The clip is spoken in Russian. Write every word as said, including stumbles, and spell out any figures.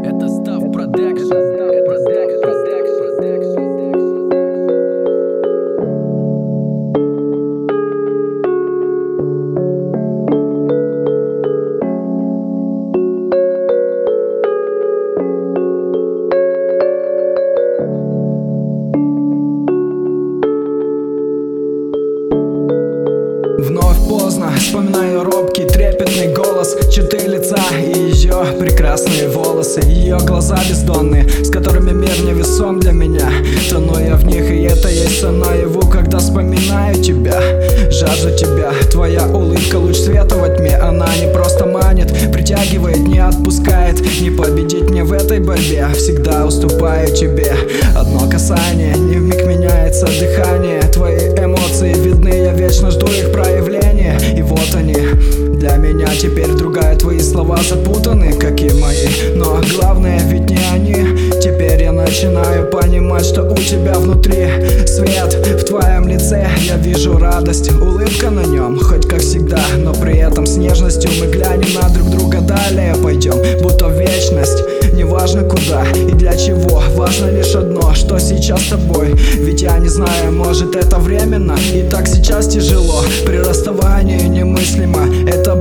Это Став Продакшн. Вновь поздно, вспоминаю робкий трепетный голос, черты лица и ее прекрасные волосы. Ее глаза бездонные, с которыми мир невесом для меня. Тону я в них, и это есть сон наяву, когда вспоминаю тебя. Жажду тебя, твоя улыбка луч света во тьме. Она не просто манит, притягивает, не отпускает. Не победить мне в этой борьбе, всегда уступаю тебе. Одно касание, не вмиг меняется дыхание. Твои эмоции видны, я вечно жду их проявления. И вот они, для меня теперь другая. Твои слова запутаны, как и мои, но главное ведь не они. Теперь я начинаю понимать, что у тебя внутри свет. В твоем лице я вижу радость, улыбка на нем, хоть как всегда, но при этом с нежностью мы глянем на друг друга. Далее пойдем, будто в вечность. Неважно куда и для чего, важно лишь одно, что сейчас с тобой. Ведь я не знаю, может это временно, и так сейчас тяжело. При расставании немыслимо, это